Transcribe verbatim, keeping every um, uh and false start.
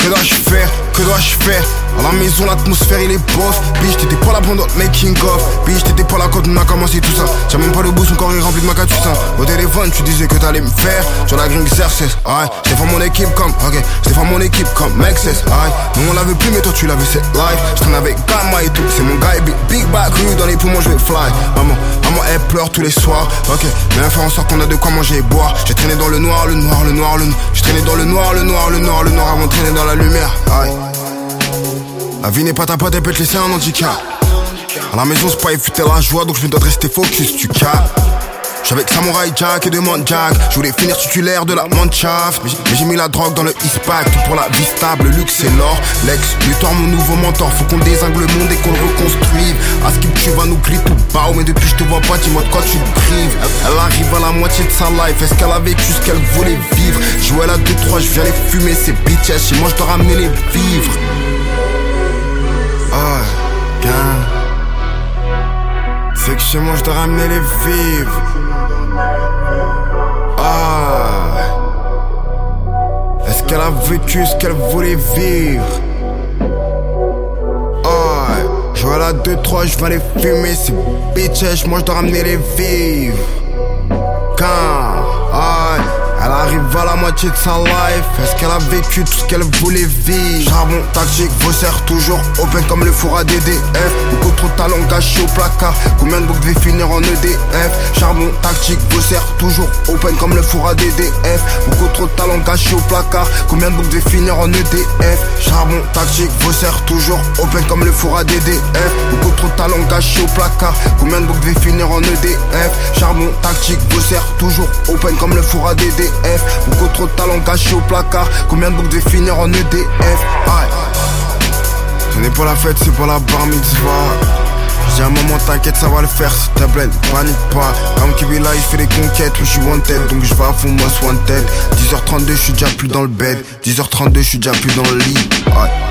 que dois-je faire, que dois-je faire? À la maison l'atmosphère il est bof. Bitch t'étais pas là pendant le making of. Bitch t'étais pas là quand on a commencé tout ça. J'ai même pas le bout, son corps est rempli de macatucin. Au téléphone tu disais que t'allais me faire. Sur la grille exercice, aïe. J'étais pas mon équipe comme, ok. J'étais pas mon équipe comme Mexes, aïe. Nous on l'avait plus mais toi tu l'avais, c'est live. J'traîne avec Gamma et tout, c'est mon gars et big, big back rue dans les poumons je vais fly. Maman, maman elle pleure tous les soirs, ok. Mais elle fait en sorte qu'on a de quoi manger et boire. J'ai traîné dans le noir, le noir, le noir, le noir. J'ai traîné dans le noir, le noir, le noir, le noir avant de traîner dans la lumière, aïe. La vie n'est pas ta pote, elle peut te laisser un handicap. À la maison c'est pas éviter la joie donc je me dois de rester focus, tu capes. J'suis avec Samurai Jack et Demon Jack. Je voulais finir titulaire de la Mannschaft. Mais j'ai mis la drogue dans le Eastpack. Tout pour la vie stable, le luxe et l'or. Lex Luthor, mon nouveau mentor. Faut qu'on dézingue le monde et qu'on le reconstruise. À ce qu'il tu vas nous griller tout bas. Mais depuis je te vois pas, dis-moi de quoi tu te prives. Elle arrive à la moitié de sa life. Est-ce qu'elle a vécu ce qu'elle voulait vivre? Jouer à la deux trois, je viens les fumer. C'est bitches, chez moi je dois ramener les vivres. Oh, bien. C'est que chez moi je dois ramener les vivres. Ah, est-ce qu'elle a vécu ce qu'elle voulait vivre? Ah, je vois la deux trois, je vais les fumer. C'est bitches, moi je dois ramener les vivres. Quand, ah, elle arrive à la moitié de sa life. Est-ce qu'elle a vécu tout ce qu'elle voulait vivre? Charbon tactique, vos serres toujours open comme le four à D D F. Beaucoup trop de talent gâchés au placard. Combien de boucles devaient finir en E D F? Charbon tactique, vos serres toujours open comme le four à D D F. Beaucoup trop de talent gâchés au placard. Combien de boucles devaient finir en E D F? Charbon tactique, vos serres toujours open comme le four à D D F. Beaucoup trop de talent gâchés au placard. Combien de boucles devaient finir en E D F? Charbon tactique, vos serres toujours open comme le four à D D F. Beaucoup trop de talent gâché au placard. Combien de boucles devaient finir en E D F? Aïe. Ce n'est pas la fête, c'est pas la bar mitzvah. J'ai un moment, t'inquiète, ça va le faire, s'il te plaît, panique pas. Comme Kibi là, il fait des conquêtes, oui, je suis wanted, donc je vais à fond, moi, wanted. dix heures trente-deux, je suis déjà plus dans le bed. dix heures trente-deux, je suis déjà plus dans le lit. Aïe.